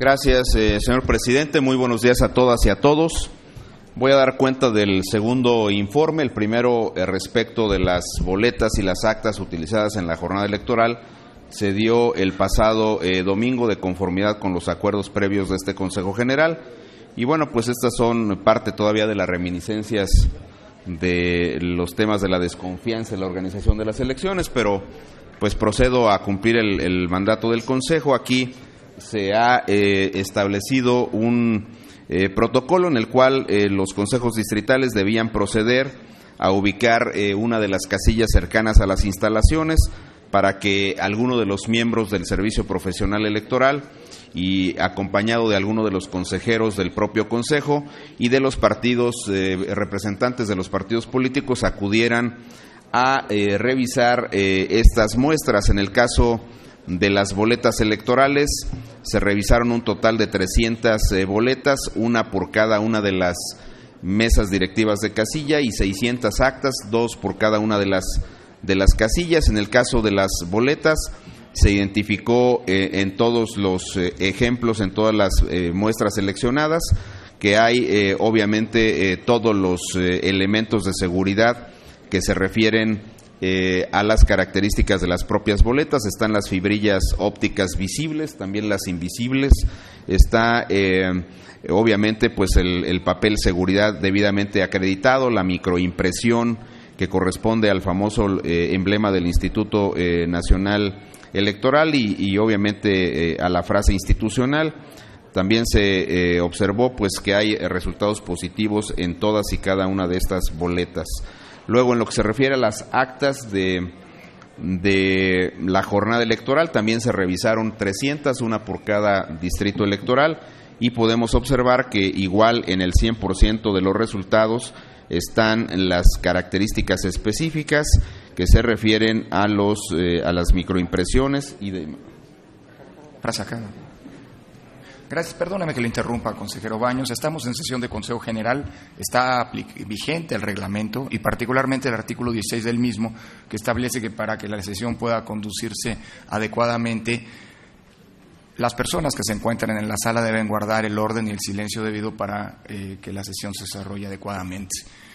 Gracias, señor presidente. Muy buenos días a todas y a todos. Voy a dar cuenta del segundo informe, el primero respecto de las boletas y las actas utilizadas en la jornada electoral. Se dio el pasado domingo de conformidad con los acuerdos previos de este Consejo General. Y bueno, pues estas son parte todavía de las reminiscencias de los temas de la desconfianza en la organización de las elecciones, pero pues procedo a cumplir el mandato del Consejo. Aquí se ha establecido un protocolo en el cual los consejos distritales debían proceder a ubicar una de las casillas cercanas a las instalaciones para que alguno de los miembros del Servicio Profesional Electoral y acompañado de alguno de los consejeros del propio Consejo y de los partidos, representantes de los partidos políticos acudieran a revisar estas muestras. En el caso de las boletas electorales, se revisaron un total de 300 boletas, una por cada una de las mesas directivas de casilla, y 600 actas, 2 por cada una de las casillas. En el caso de las boletas, se identificó en todos los ejemplos, en todas las muestras seleccionadas, que hay obviamente todos los elementos de seguridad que se refieren a las características de las propias boletas. Están las fibrillas ópticas visibles, también las invisibles. Está obviamente pues el papel seguridad debidamente acreditado, la microimpresión que corresponde al famoso emblema del Instituto Nacional Electoral y obviamente a la frase institucional. También se observó pues que hay resultados positivos en todas y cada una de estas boletas. Luego, en lo que se refiere a las actas de la jornada electoral, también se revisaron 300, una por cada distrito electoral, y podemos observar que igual en el 100% de los resultados están las características específicas que se refieren a las microimpresiones y de... Gracias, perdóname que le interrumpa, consejero Baños. Estamos en sesión de Consejo General, está vigente el reglamento y particularmente el artículo 16 del mismo, que establece que para que la sesión pueda conducirse adecuadamente, las personas que se encuentran en la sala deben guardar el orden y el silencio debido para que la sesión se desarrolle adecuadamente.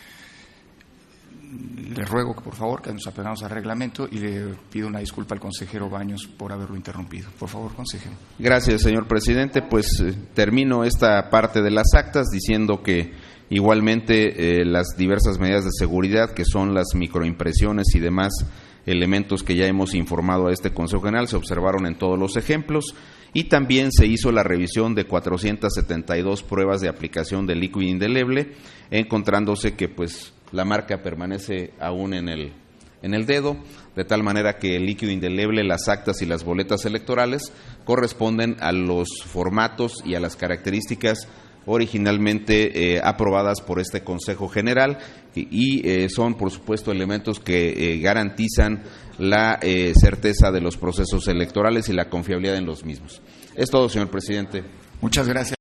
Le ruego que por favor que nos apegamos al reglamento y le pido una disculpa al consejero Baños por haberlo interrumpido. Por favor, consejero. Gracias, señor presidente. Pues termino esta parte de las actas diciendo que igualmente las diversas medidas de seguridad, que son las microimpresiones y demás elementos que ya hemos informado a este Consejo General, se observaron en todos los ejemplos, y también se hizo la revisión de 472 pruebas de aplicación de líquido indeleble, encontrándose que pues la marca permanece aún en el dedo, de tal manera que el líquido indeleble, las actas y las boletas electorales corresponden a los formatos y a las características originalmente aprobadas por este Consejo General y son, por supuesto, elementos que garantizan la certeza de los procesos electorales y la confiabilidad en los mismos. Es todo, señor presidente. Muchas gracias.